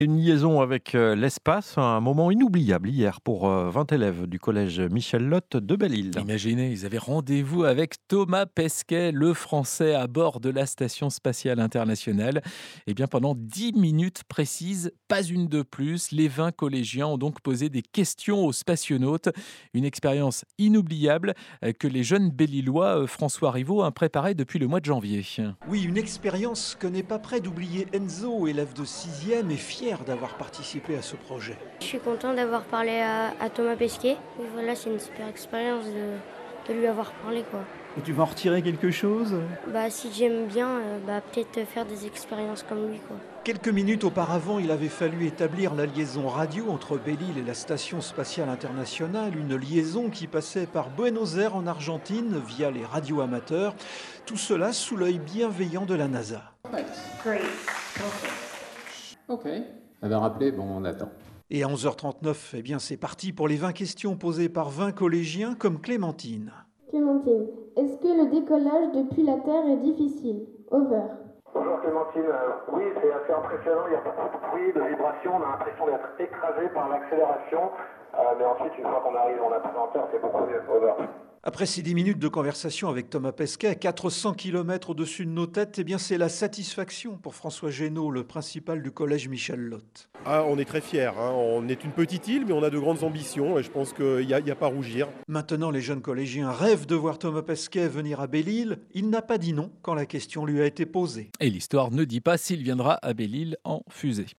Une liaison avec l'espace, un moment inoubliable hier pour 20 élèves du collège Michel Lotte de Belle-Île. Imaginez, ils avaient rendez-vous avec Thomas Pesquet, le Français à bord de la Station spatiale internationale. Et bien pendant 10 minutes précises, pas une de plus, les 20 collégiens ont donc posé des questions aux spationautes. Une expérience inoubliable que les jeunes Belle-Îlois, François Rivaud, ont préparée depuis le mois de janvier. Oui, une expérience que n'est pas prêt d'oublier Enzo, élève de 6e et fier d'avoir participé à ce projet. Je suis content d'avoir parlé à Thomas Pesquet. Et voilà, c'est une super expérience de lui avoir parlé, quoi. Et tu vas en retirer quelque chose? Si j'aime bien, peut-être faire des expériences comme lui, quoi. Quelques minutes auparavant, il avait fallu établir la liaison radio entre Belle-Île et la Station spatiale internationale, une liaison qui passait par Buenos Aires en Argentine via les radios amateurs. Tout cela sous l'œil bienveillant de la NASA. Great. Ok. Elle va rappeler, bon, on attend. Et à 11h39, c'est parti pour les 20 questions posées par 20 collégiens comme Clémentine. Clémentine, est-ce que le décollage depuis la Terre est difficile? Over. Bonjour Clémentine, oui c'est assez impressionnant, il y a beaucoup de bruit, de vibrations, on a l'impression d'être écrasé par l'accélération, mais ensuite une fois qu'on arrive en apesanteur c'est beaucoup mieux. Over. Après ces 10 minutes de conversation avec Thomas Pesquet, à 400 km au-dessus de nos têtes, c'est la satisfaction pour François Génaud, le principal du collège Michel Lotte. On est très fiers, on est une petite île mais on a de grandes ambitions et je pense qu'il n'y a pas à rougir. Maintenant, les jeunes collégiens rêvent de voir Thomas Pesquet venir à Belle-Île. Il n'a pas dit non quand la question lui a été posée. Et l'histoire ne dit pas s'il viendra à Belle-Île en fusée.